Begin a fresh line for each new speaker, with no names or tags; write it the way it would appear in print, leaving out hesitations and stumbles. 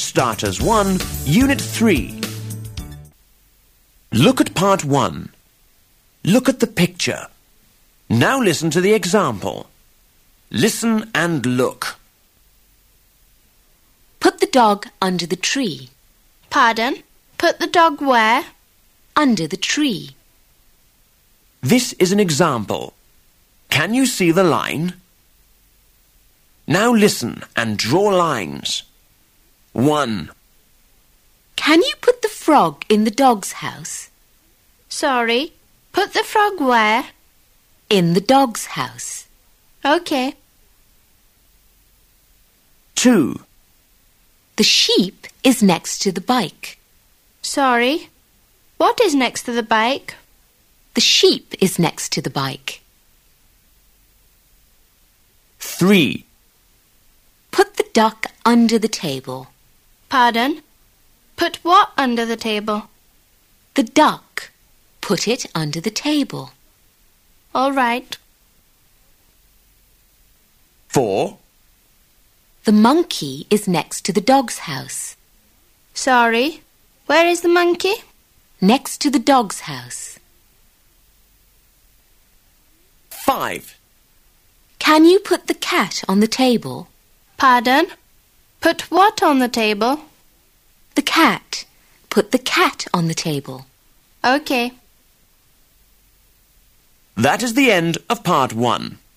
Starters 1, Unit 3. Look at Part 1. Look at the picture. Now listen to the example. Listen and look.
Put the dog under the tree.
Pardon? Put the dog where?
Under the tree.
This is an example. Can you see the line? Now listen and draw lines. 1.
Can you put the frog in the dog's house?
Sorry. Put the frog where?
In the dog's house.
OK.
2.
The sheep is next to the bike.
Sorry. What is next to the bike?
The sheep is next to the bike.
3.
Put the duck under the table.
Pardon? Put what under the table?
The duck. Put it under the table.
All right.
4.
The monkey is next to the dog's house.
Sorry. Where is the monkey?
Next to the dog's house.
5.
Can you put the cat on the table?
Pardon? Put what on the table?
The cat. Put the cat on the table.
OK.
That is the end of Part 1.